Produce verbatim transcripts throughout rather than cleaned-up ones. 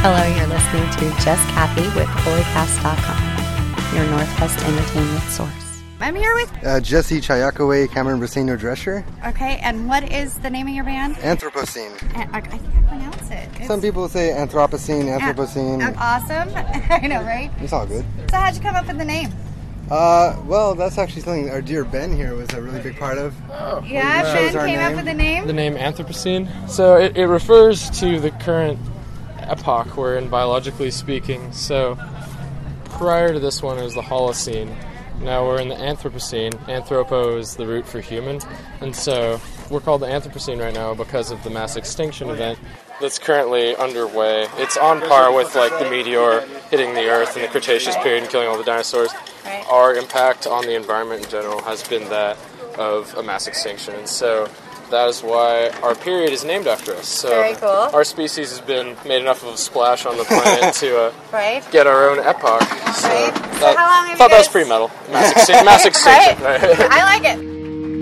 Hello, you're listening to Just Kathy with Holy Cast dot com, your Northwest entertainment source. I'm here with uh, Jesse Chayakaway Cameron Brasino Drescher. Okay, and what is the name of your band? Anthropocene. I, I think I pronounce it. It's Some people say Anthropocene, Anthropocene. An- awesome. I know, right? It's all good. So how'd you come up with the name? Uh, well, that's actually something our dear Ben here was a really big part of. Oh, yeah, Ben came name. up with the name? The name Anthropocene. So it, it refers to the current epoch we're in, biologically speaking. So prior to this one, it was the Holocene. Now we're in the Anthropocene. Anthropo is the root for human. And so we're called the Anthropocene right now because of the mass extinction event that's currently underway. It's on par with like the meteor hitting the Earth in the Cretaceous period and killing all the dinosaurs. Right. Our impact on the environment in general has been that of a mass extinction. And so that is why our period is named after us. So Very cool. Our species has been made enough of a splash on the planet to uh, right. get our own epoch. So, right. that, So how long have I thought you that was guys... pre-metal. Mass, extin- mass extinction. right? Right. I like it.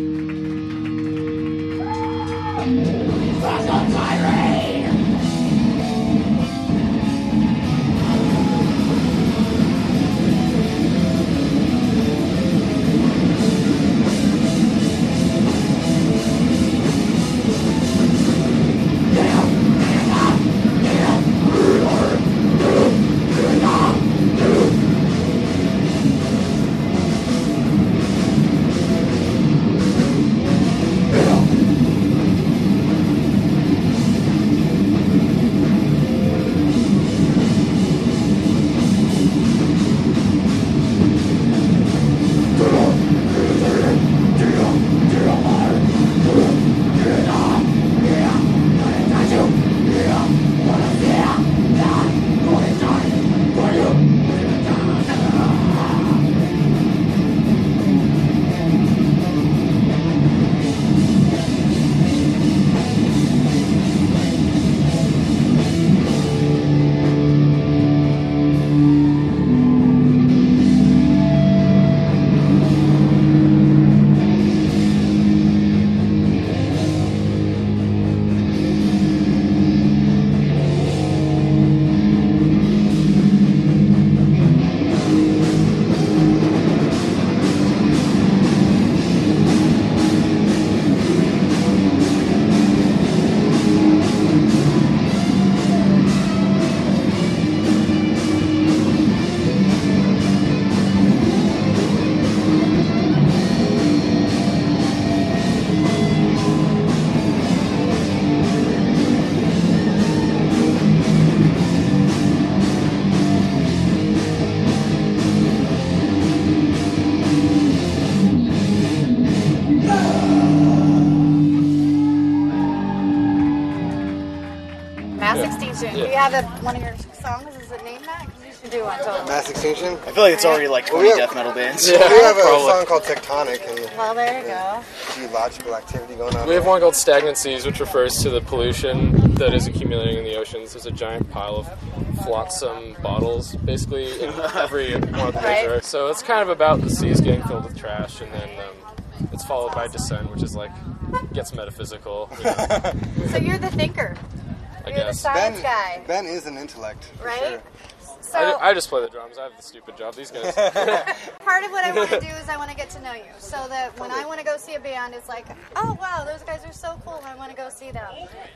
Mass extinction. Yeah. Do you have a, one of your songs? Is it named that? Because you should do one totally. Mass Extinction. I feel like it's already like twenty Well, yeah. death metal bands. Yeah. We have a Probably. song called Tectonic and Well, there you go. geological activity going on. We have one called Stagnant Seas, which refers to the pollution that is accumulating in the oceans. There's a giant pile of flotsam bottles, basically, in every one of the Right. major. So it's kind of about the seas getting filled with trash, and then um, it's followed by Descent, which is like, gets metaphysical, you know, So you're the thinker. I You're the guess. science Ben, guy, Ben is an intellect, for right? sure. So I, ju- I just play the drums. I have the stupid job. These guys. part of what I want to do is I want to get to know you, so that when I want to go see a band, it's like, oh wow, those guys are so cool. I want to go see them.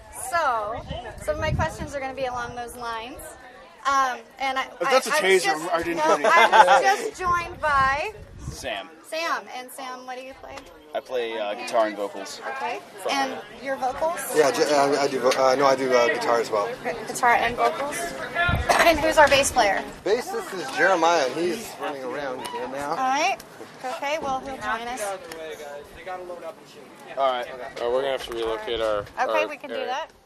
So some of my questions are going to be along those lines. Um, and I, If that's I, a I was taser, just, I didn't no, do anything. I was just joined by Sam. Sam. And Sam, what do you play? I play uh, guitar and vocals. Okay. And your vocals? Yeah, j- uh, I do. vo- Uh, no, I do uh, guitar as well. Guitar and vocals. And who's our bass player? Bassist is Jeremiah, and he's running around here All now. right. Okay, well, he'll join us. All right. Oh, we're gonna have to relocate our. Okay, our we can do area. that.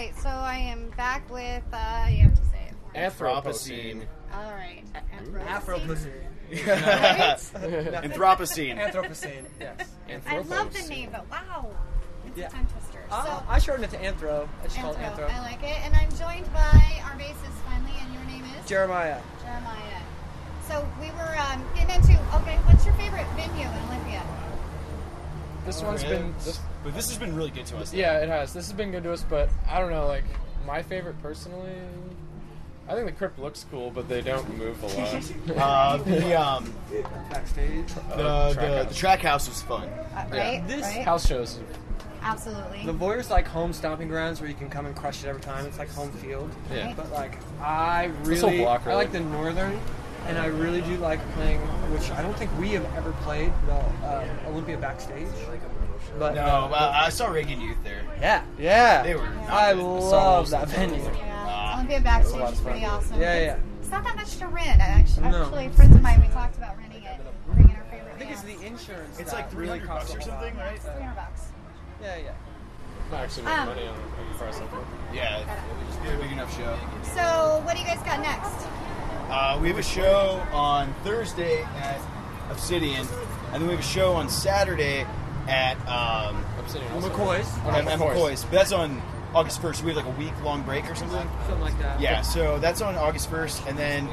right, so I am back with, uh, you have to say it. Anthropocene. All right. Afropocene. Right? Anthropocene. Anthropocene, yes. I love the Anthropocene. name, but wow. It's Yeah. a tongue twister. Uh, So, I shortened it to Anthro. I just call it Anthro, Anthro. I like it. And I'm joined by our bassist finally, and your name is? Jeremiah. Jeremiah. So we were um, getting into, okay, what's your favorite venue in Olympia? This one's been. This, but this has been really good to us. though. Yeah, it has. This has been good to us, but I don't know. Like my favorite personally, I think the Crypt looks cool, but they don't move a lot. Uh, the um, Backstage. the, track the, house. the track house was fun. Uh, right? This right? House shows. Absolutely. The Voyeurs like home stomping grounds where you can come and crush it every time. It's like home field. Yeah. But like, I This whole really, block, I really. like the northern, and I really do like playing, which I don't think we have ever played, the uh, Olympia backstage. But No, uh, uh, I saw Reagan Youth there. yeah, yeah, They were not I good. love that venue. Yeah. Uh, Olympia backstage lot of is pretty fun. awesome. Yeah, it's, yeah. It's not that much to rent. I actually, No. actually, friends of mine, we talked about renting it, bringing our favorite I think it's bands. the insurance. It's that like really 300 costs bucks or a lot. something, right? three hundred bucks. Yeah, yeah. I actually make Um, money on the price of it. Yeah, it was a big enough show. So, what do you guys got next? Uh, we have a show on Thursday at Obsidian, and then we have a show on Saturday at um, Obsidian also. McCoy's, Oh, at, no, at McCoy's. McCoy's. But that's on August first. We have like a week long break or something. something like that. Yeah, so that's on August first, and then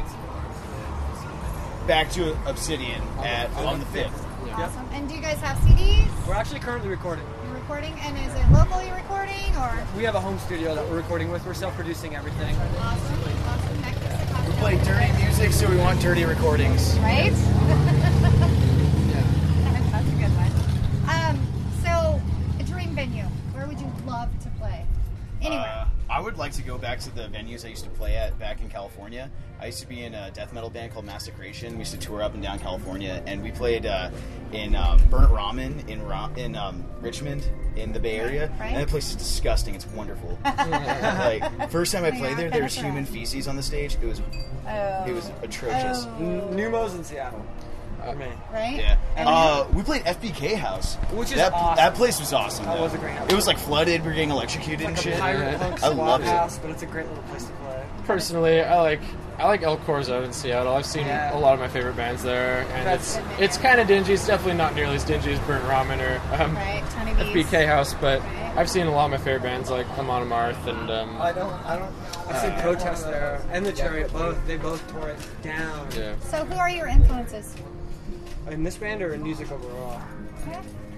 back to Obsidian at on the fifth. Awesome. And do you guys have C Ds? We're actually currently recording. You're recording, and is it locally recording or? We have a home studio that we're recording with. We're self-producing everything. Awesome. Awesome. Next is the We cocktail. play dirty music, so we want dirty recordings. Right? That's a good one. Um, so, a dream venue. Where would you love to play? Anywhere. Uh, I would like to go back to the venues I used to play at back in California. I used to be in a death metal band called Massacration. We used to tour up and down California, and we played uh, in um, Burnt Ramen in Ra- in um, Richmond in the Bay Area. Right. And that place is disgusting. It's wonderful. Like first time I played there, there was Yeah, human feces on the stage. It was Oh. it was atrocious. Oh. N- Numos in Seattle. For me. Right? Yeah. And Uh, we played F B K House, Which is that, awesome. That place was awesome. That though. was a great house. It was like flooded. We were getting electrocuted It's and like a shit. pirate punk I swap loved it. house, but it's a great little place to play. Personally, I like I like El Corzo in Seattle. I've seen Yeah. a lot of my favorite bands there, and That's- it's it's kind of dingy. It's definitely not nearly as dingy as Burnt Ramen or um, Right, Tony F B K B's. House, but Right. I've seen a lot of my favorite bands like Amon Amarth and um, I don't, I don't, I've seen Protest there and the Chariot. Both, they both tore it down. yeah. So, who are your influences? In this band or in music overall? Okay.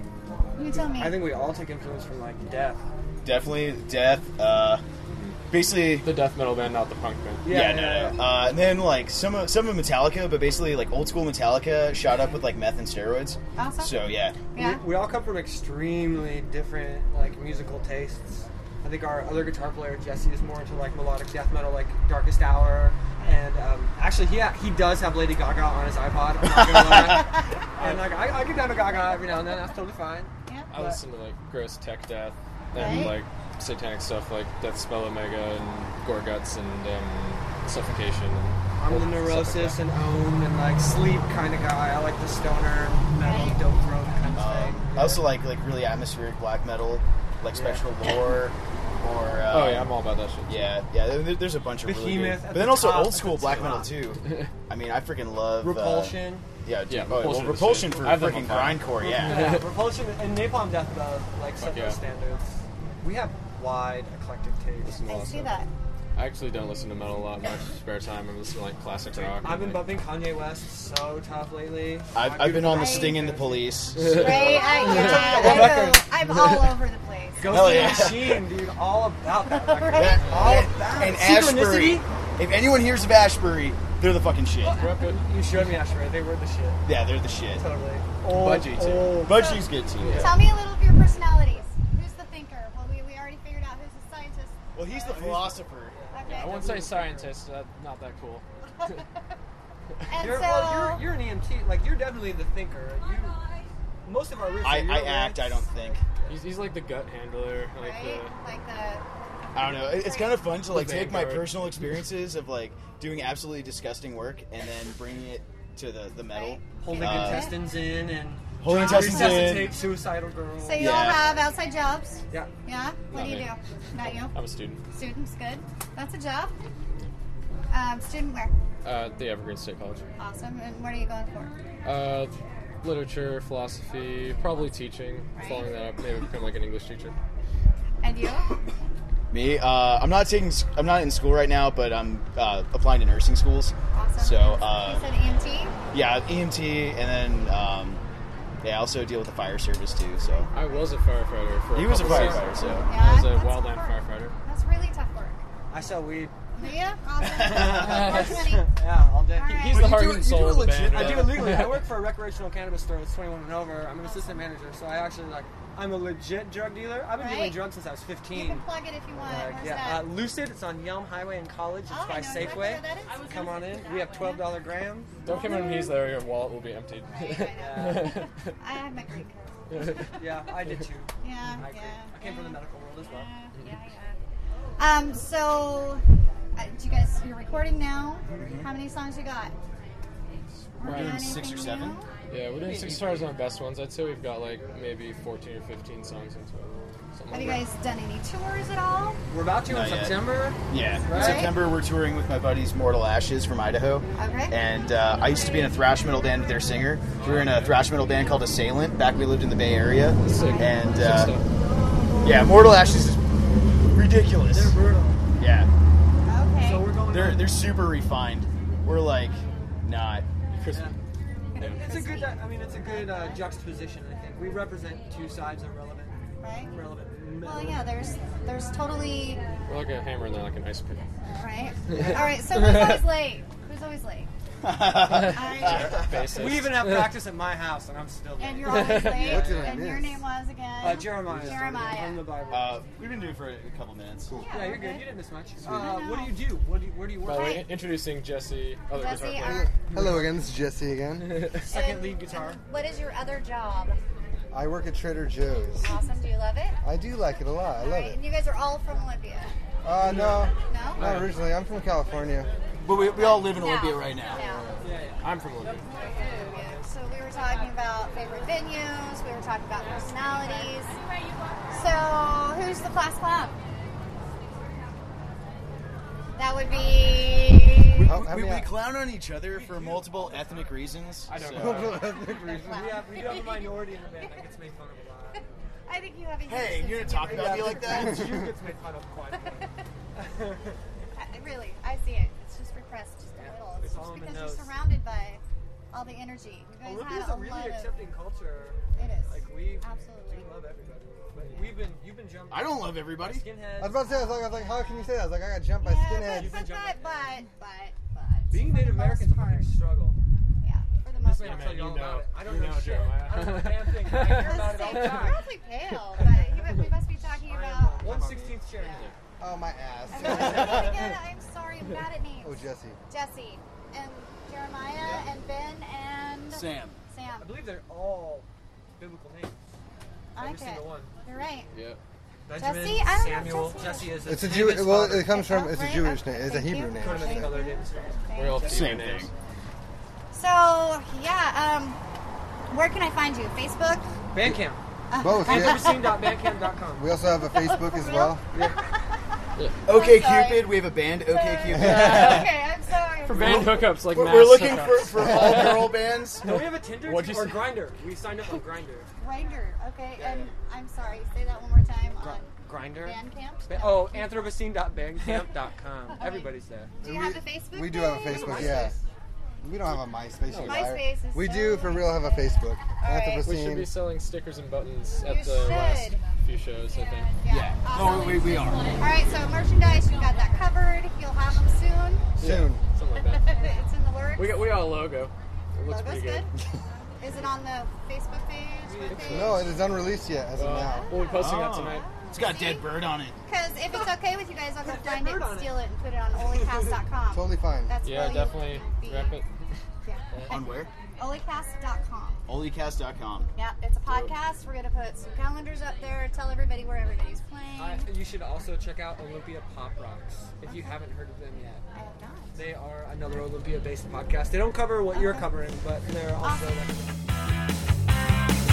You tell me. I think we all take influence from like Death. Definitely Death. Uh, basically, The death metal band, not the punk band. yeah, no, no. Uh, and then like some of some of Metallica, but basically like old school Metallica shot up with like meth and steroids. Awesome. So yeah, Yeah. We, we all come from extremely different like musical tastes. I think our other guitar player Jesse is more into like melodic death metal, like Darkest Hour, and um, actually he he does have Lady Gaga on his iPod. I'm not gonna lie. And like I, I get down to Gaga every now and then. That's totally fine. Yeah. I listen to like gross tech death and Right. like satanic stuff like Death Spell Omega and Gore Guts and um, Suffocation. And I'm the stuff like Neurosis that. and Own and like Sleep kind of guy. I like the stoner metal, Right. dope throat kind of um, thing. I also like like really atmospheric black metal, like Spectral Lore, or uh, Oh yeah, I'm all about that shit. yeah, yeah. There, there's a bunch of really Behemoth good, at but then the also top old of school the black top. metal too. I mean, I freaking love uh, Repulsion. yeah, dude. Yeah, oh, well, Repulsion is Repulsion shit. for I have them freaking on file. grindcore. Yeah, Yeah. Repulsion and Napalm Death Metal like set Fuck yeah. those standards. We have wide eclectic taste. Listen to a lot I of see stuff. that. I actually don't listen to metal a lot in my spare time. I'm listening to like classic rock. I've been and, like, bumping Kanye West so tough lately. I've, My I've been on the beautiful- Sting and the Police. Right? I, yeah, What I record? go, I'm all over the place. Ghost Hell in the yeah. Machine, dude, all about that record. Right? All and, about and it. Ashbury. Synchronicity? If anyone hears of Ashbury, they're the fucking shit. You showed me Ashbury. They were the shit. Yeah, they're the shit. Totally. Old, Budgie too. old. Budgie's good too. Yeah. Tell me a little of your personalities. Who's the thinker? Well, we, we already figured out who's the scientist. Well, he's the philosopher. Okay. I wouldn't say scientist. Uh, not that cool. And You're, so, well, you're, you're an E M T. Like, you're definitely the thinker. You, most of our riffs I, are your I act. riffs. I don't think. He's, he's like the gut handler. Like right? the, Like the. I don't know. It- It's kind of fun to like The take my vanguard. personal experiences of like doing absolutely disgusting work and then bringing it to the the metal. Right. Holding Uh, intestines in and Holding Resuscitate Resuscitate. suicidal girl. So you all Yeah. have outside jobs? Yeah. Yeah? What Not do you me. do? Not you? I'm a student. Students, good. That's a job. Um, student where? Uh, the Evergreen State College. Awesome. And what are you going for? Uh, literature, philosophy, probably teaching. Following that up, maybe become like an English teacher. And you? Me, uh, I'm not taking. I'm not in school right now, but I'm uh, applying to nursing schools. Awesome. So, you uh, said E M T? yeah, E M T, and then um, yeah, I also deal with the fire service too. So I was a firefighter for. he was a couple years. firefighter. So Yeah, I was a that's wildland tough work. firefighter. That's really tough work. I sell weed. Yeah? Awesome. Worth money. Yeah, all day. All right. He's But the you heart do- and you soul do of the legit- band. I do right? it legally. I work for a recreational cannabis store that's twenty-one and over. I'm an assistant manager, so I actually like. I'm a legit drug dealer. I've been Right. dealing drugs since I was You fifteen. can plug it if you want. Like, Where's yeah, uh, that? Lucid. It's on Yelm Highway in College. It's Oh, I by know exactly where Safeway. that is. Come on in. We have twelve dollar grams. Don't come in when he's there. Your wallet will be emptied. Right, I know. I have my green card. Yeah, I did too. Yeah, I agree. yeah. I came from the medical world as well. Yeah, yeah, yeah. Um, so, uh, do you guys, you're recording now? How many songs you got? we're Working doing on six or anything seven. new? Yeah, we're doing six stars on the best ones. I'd say we've got like maybe fourteen or fifteen songs in total. Something Have you like guys done any tours at all? We're about to Not in yet. September. Yeah, in Right. September we're touring with my buddies Mortal Ashes from Idaho. Okay. And uh, I used to be in a thrash metal band with their singer. We were in a thrash metal band called Assailant back when we lived in the Bay Area. Sick. And Sick uh, stuff. yeah, Mortal Ashes is ridiculous. They're brutal. Yeah, Okay. So we're going. they're they're super refined. We're like not. Crispy. Yeah. It's a good. I mean, it's a good uh, juxtaposition. I think we represent two sides of relevant, right? relevant. Well, yeah, there's there's totally, We're like a hammer and they're like an ice pick. right? All right, so who's always late? Who's always late? I, Bassist. We even have practice at my house, and I'm still. and late. you're always late. What did I and your miss? name was again? Uh, Jeremiah. Jeremiah. From the Bible. uh, we've been doing it for a couple minutes. Cool. yeah, you're good. You didn't miss much. Uh, I what do know. you do? What do you, where do you By work? the way, Right. introducing Jesse, other Jesse, guitar our, player. Hello again, this is Jesse again. Second lead guitar. what is your other job? I work at Trader Joe's. Awesome. Do you love it? I do like it a lot. I All love right, it. and you guys are all from Olympia. Uh, no, No? not originally. I'm from California. But we, we all live in No. Olympia right now. No. Yeah, yeah. I'm from Olympia. Yeah. So we were talking about favorite venues. We were talking about personalities. So who's the class clown? That would be. How- how We, many- we clown on each other for multiple ethnic reasons. I don't so- know. We have we do have a minority in the band that gets made fun of a lot. I think you have a Hey, huge you're gonna sense of talk humor. about me like that? You gets made fun of quite a bit. I- Really, I see it. It's just repressed just a Yeah, little. It's, it's just all in the because nose. you're surrounded by all the energy. You guys Olympia's had a a really lot of. accepting culture. It is. Like we Absolutely. do love everybody. But we've been you've been jumped. I don't love everybody. Skinheads. I was about to say, I was like, I was like, how can you say that? I was like, I got jumped by Yeah, skinheads. but, but, jumping. but, but, but, Being for Native the American's a most fucking part, struggle. yeah, for the This most man will part. tell you you all know- about it. I don't you know, know, shit. Jeremiah. I don't know a damn thing. but I hear about it all the You're time. awfully pale, but you, we must be talking about. One sixteenth cherry. Oh, my I'm ass. sorry, again, I'm sorry, I'm bad at names. Oh, Jesse. Jesse and Jeremiah and Ben and Sam. Sam. I believe they're all biblical names. Every Okay, single one. you're right. Yeah. Benjamin, Jesse? I don't know Samuel, Jesse. Jesse is. It's a David's Jew. Well, father. it comes from. It's a Right, Jewish okay, name. It's a thank Hebrew you. name. Could have been Thank other you. names. We're all Same names. thing. So yeah, um, where can I find you? Facebook. Bandcamp. Both. Yeah. Anthropocene dot bandcamp dot com. We also have a Facebook as well. Okay, I'm sorry. Cupid. We have a band. Okay, Cupid. Okay, I'm sorry. For band hookups, like We're, mass we're looking for, hookups. for all girl bands. Do we have a Tinder What'd you or say? Grinder? We signed up on Grinder. Grinder. Okay, and I'm sorry. Say that one more time on Grinder. Bandcamp. Ba- oh, anthropocene dot bandcamp dot com. Everybody's there. Do you we- have a Facebook? We do have a page? Facebook. Yeah. We don't have a MySpace. you liar. MySpace is We so- do for real have a Facebook. right. We should be Anthropocene. selling stickers and buttons You at the last should. few shows, I think. Yeah. No, Awesome. we, we are. All right, so merchandise, you got that covered. You'll have them soon. Soon. Something like that. It's in the works. We got we got a logo. It looks Logo's pretty good. good. Is it on the Facebook page? What page? No, it is unreleased yet as of Well, now. we'll be posting that Oh. tonight. It's got Dead Bird on it. Because if it's okay with you guys, I'll go Got find that it bird and on it. steal it and put it on olycast dot com. Totally fine. That's Yeah, where definitely you'll be- rep it. Yeah. On where? olycast dot com. olycast dot com. Yeah, it's a podcast. We're going to put some calendars up there, tell everybody where everybody's playing. Uh, you should also check out Olympia Pop Rocks if you haven't heard of them yet. I have not. They are another Olympia-based podcast. They don't cover what you're covering, but they're also. Awesome.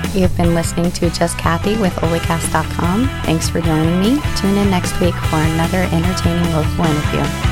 You've been listening to Just Kathy with Olicast dot com. Thanks for joining me. Tune in next week for another entertaining local interview.